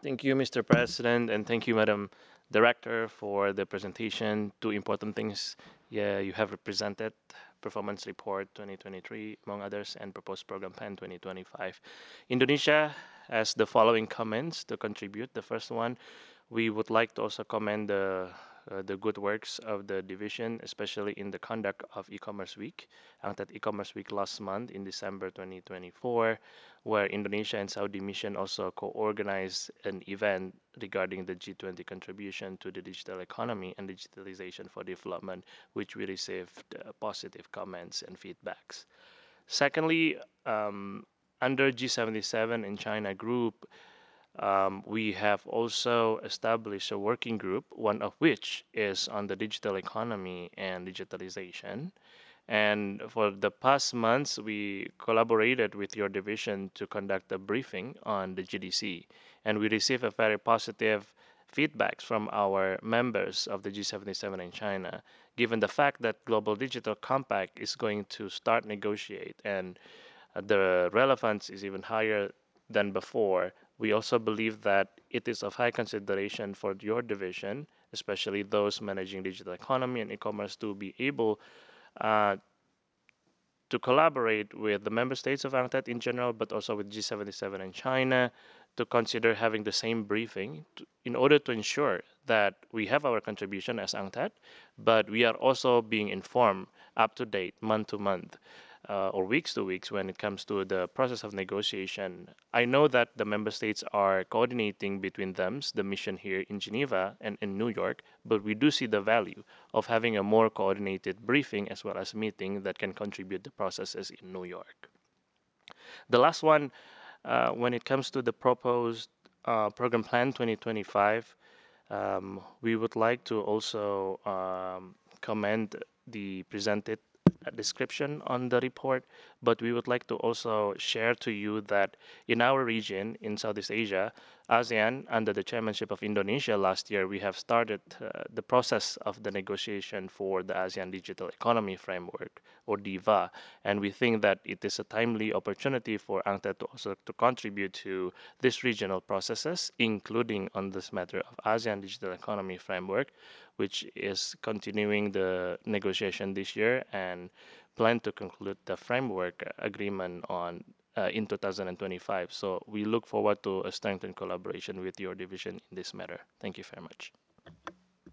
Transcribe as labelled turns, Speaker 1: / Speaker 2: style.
Speaker 1: Thank you, Mr. President, and thank you, Madam Director, for the presentation. Two important things, yeah, you have represented: Performance Report 2023, among others, and Proposed Program Plan 2025. Indonesia has the following comments to contribute. The first one, we would like to also commend the good works of the division, especially in the conduct of e-commerce week, ANGTAD e-commerce week last month in December 2024, where Indonesia and Saudi Mission also co-organized an event regarding the G20 contribution to the digital economy and digitalization for development, which we received positive comments and feedbacks. Secondly, under G77 and China Group, we have also established a working group, one of which is on the digital economy and digitalization. And for the past months, we collaborated with your division to conduct a briefing on the GDC. And we received a very positive feedbacks from our members of the G77 in China, given the fact that Global Digital Compact is going to start negotiate and the relevance is even higher than before. We also believe that it is of high consideration for your division, especially those managing digital economy and e-commerce, to be able uh, to collaborate with the member states of ANCTAD in general, but also with G77 and China to consider having the same briefing in order to ensure that we have our contribution as ANCTAD, but we are also being informed up to date, month to month, or weeks to weeks when it comes to the process of negotiation. I know that the member states are coordinating between them, the mission here in Geneva and in New York, but we do see the value of having a more coordinated briefing as well as meeting that can contribute the processes in New York. The last one, when it comes to the proposed program plan 2025, we would like to also commend the presented description on the report, but we would like to also share to you that in our region, in Southeast Asia, ASEAN, under the chairmanship of Indonesia last year, we have started the process of the negotiation for the ASEAN Digital Economy Framework, or DIVA, and we think that it is a timely opportunity for ANCTAD to also to contribute to these regional processes, including on this matter of ASEAN Digital Economy Framework, which is continuing the negotiation this year and plan to conclude the framework agreement on in 2025. So we look forward to a strengthened collaboration with your division in this matter. Thank you very much.